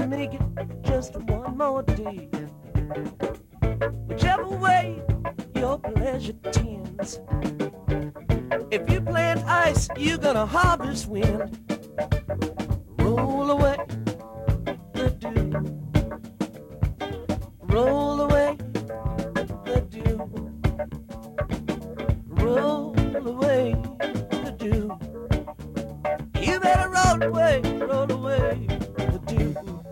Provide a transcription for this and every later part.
make it just one more day. Whichever way your pleasure tends. If you plant ice, you're gonna harvest wind. Roll away the dew. Roll away the dew. Roll away the dew. You better roll away the dew.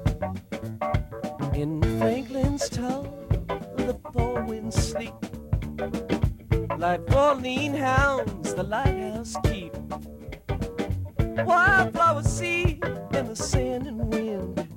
In Franklin's town, the four winds sleep. Like four lean hounds, the lighthouse keep. Wildflowers see in the sand and wind.